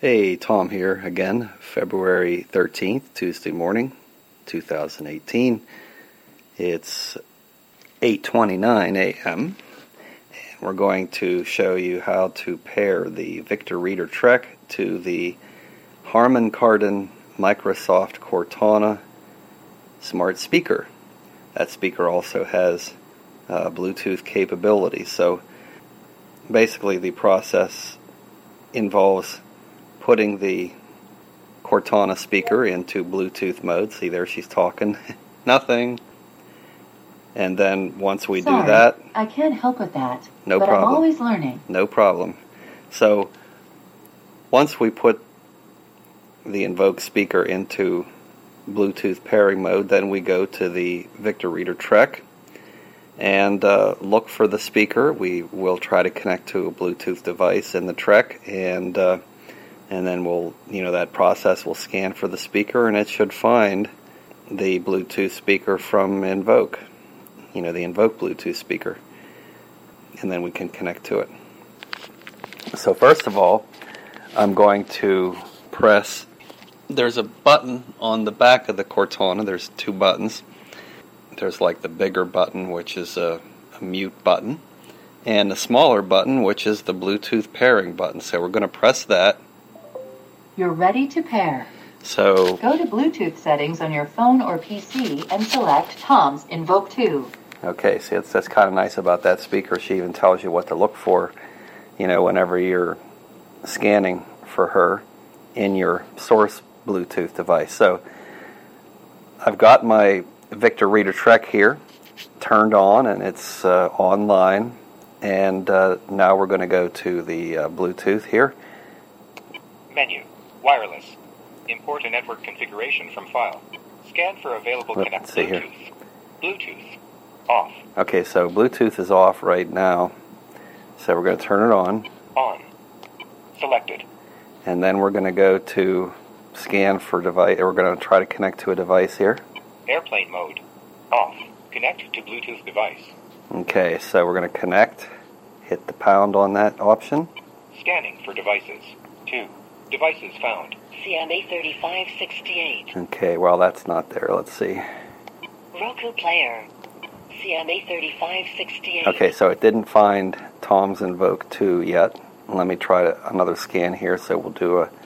Hey, Tom here again, February 13th, Tuesday morning, 2018. It's 8:29 a.m. and we're going to show you how to pair the Victor Reader Trek to the Harman Kardon Microsoft Cortana smart speaker. That speaker also has Bluetooth capability, so basically the process involves putting the Cortana speaker into Bluetooth mode. See, there she's talking. Nothing. And then once we do that... I can't help with that. No but problem. I'm always learning. No problem. So, once we put the Invoke speaker into Bluetooth pairing mode, then we go to the Victor Reader Trek and look for the speaker. We will try to connect to a Bluetooth device in the Trek, and then we'll, that process will scan for the speaker, and it should find the Bluetooth speaker from Invoke, the Invoke Bluetooth speaker, and then we can connect to it. So first of all, I'm going to press, there's a button on the back of the Cortana. There's two buttons. There's like the bigger button, which is a mute button, and a smaller button, which is the Bluetooth pairing button. So we're going to press that. You're ready to pair. So go to Bluetooth settings on your phone or PC and select Tom's Invoke 2. Okay, see, that's kind of nice about that speaker. She even tells you what to look for, whenever you're scanning for her in your source Bluetooth device. So I've got my Victor Reader Trek here turned on, and it's online. And now we're going to go to the Bluetooth here. Menu. Wireless. Import a network configuration from file. Scan for available connect. See here. Bluetooth. Off. Okay, so Bluetooth is off right now. So we're going to turn it on. On. Selected. And then we're going to go to scan for device. We're going to try to connect to a device here. Airplane mode. Off. Connect to Bluetooth device. Okay, so we're going to connect. Hit the pound on that option. Scanning for devices. 2. Devices found. CMA3568. Okay, well that's not there. Let's see. Roku player. CMA3568. Okay, so it didn't find Tom's Invoke 2 yet. Let me try another scan here. So we'll do a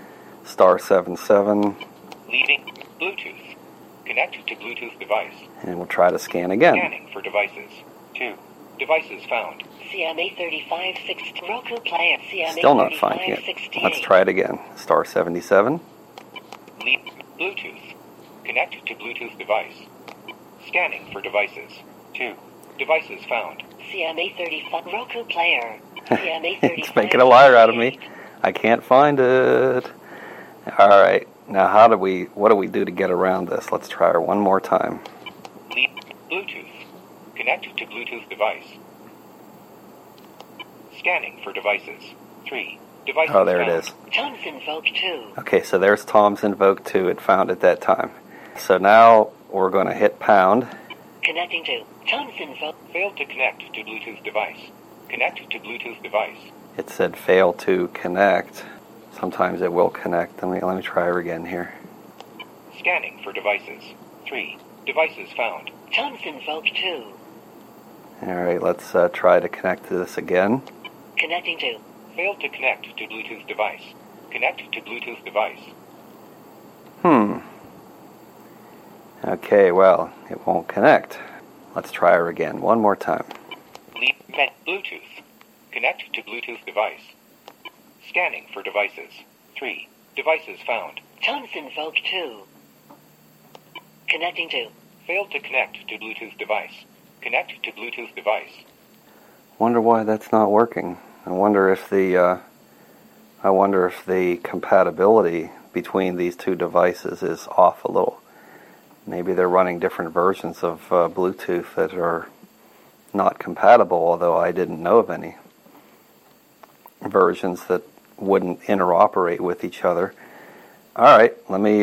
*77. Leaving Bluetooth. Connect to Bluetooth device. And we'll try to scan again. Scanning for devices. 2. Devices found. CMA3568. Roku player. CMA3568. Still not finding it. Let's try it again. *77. Leave Bluetooth. Connect to Bluetooth device. Scanning for devices. 2. Devices found. CMA35. Roku player. CMA35. It's making a liar out of me. I can't find it. All right. Now, what do we do to get around this? Let's try her one more time. Leave Bluetooth. Connect to Bluetooth device. Scanning for devices. 3. Devices Oh, there found. it is. Tom's Invoke 2. Okay, so there's Tom's Invoke 2. It found it that time. So now we're going to hit pound. Connecting to Tom's Invoke. Failed to connect to Bluetooth device. Connect to Bluetooth device. It said fail to connect. Sometimes it will connect. Let me try her again here. Scanning for devices. 3. Devices found. Tom's Invoke 2. All right, let's try to connect to this again. Connecting to. Failed to connect to Bluetooth device. Connect to Bluetooth device. Okay, well, it won't connect. Let's try her again one more time. Leave Bluetooth. Connect to Bluetooth device. Scanning for devices. 3. Devices found. Tom's Invoke 2. Connecting to. Failed to connect to Bluetooth device. Connect to Bluetooth device. Wonder why that's not working. I wonder if the compatibility between these two devices is off a little. Maybe they're running different versions of Bluetooth that are not compatible, although I didn't know of any versions that wouldn't interoperate with each other. All right, let me.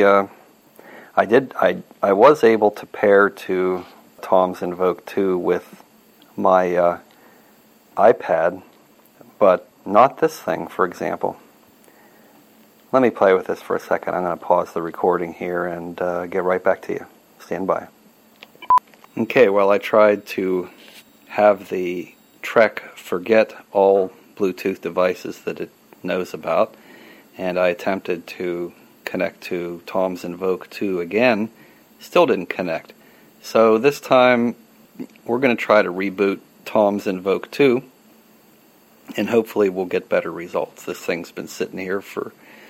I was able to pair to Tom's Invoke 2 with my iPad, but not this thing, for example. Let me play with this for a second. I'm going to pause the recording here and get right back to you. Stand by. Okay, well, I tried to have the Trek forget all Bluetooth devices that it knows about, and I attempted to connect to Tom's Invoke 2 again. Still didn't connect. So this time we're going to try to reboot Tom's Invoke 2, and hopefully we'll get better results. This thing's been sitting here for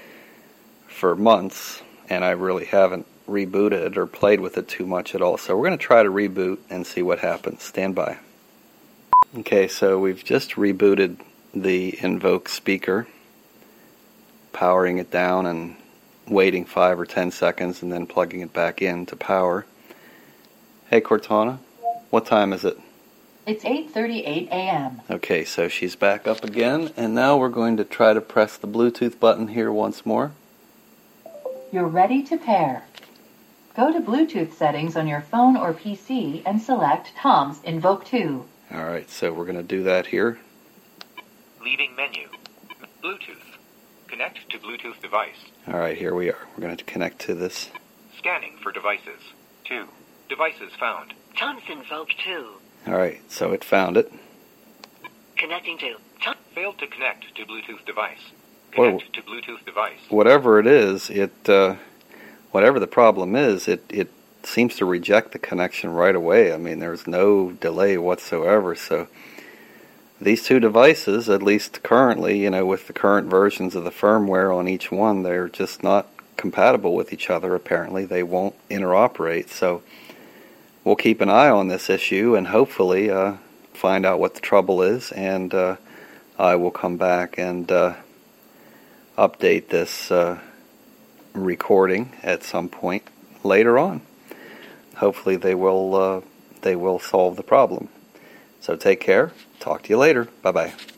months, and I really haven't rebooted it or played with it too much at all. So we're going to try to reboot and see what happens. Stand by. Okay, so we've just rebooted the Invoke speaker, powering it down and waiting 5 or 10 seconds and then plugging it back in to power. Hey Cortana, what time is it? It's 8:38 a.m. Okay, so she's back up again, and now we're going to try to press the Bluetooth button here once more. You're ready to pair. Go to Bluetooth settings on your phone or PC and select Tom's Invoke 2. Alright, so we're going to do that here. Leaving menu. Bluetooth. Connect to Bluetooth device. Alright, here we are. We're going to connect to this. Scanning for devices. 2. Devices found. Tom's Invoke 2. Alright, so it found it. Connecting to Failed to connect to Bluetooth device. Connect to Bluetooth device. Whatever it is, whatever the problem is, it seems to reject the connection right away. I mean, there's no delay whatsoever. So these two devices, at least currently, with the current versions of the firmware on each one, they're just not compatible with each other. Apparently, they won't interoperate. So we'll keep an eye on this issue and hopefully find out what the trouble is, and I will come back and update this recording at some point later on. Hopefully they will solve the problem. So take care. Talk to you later. Bye-bye.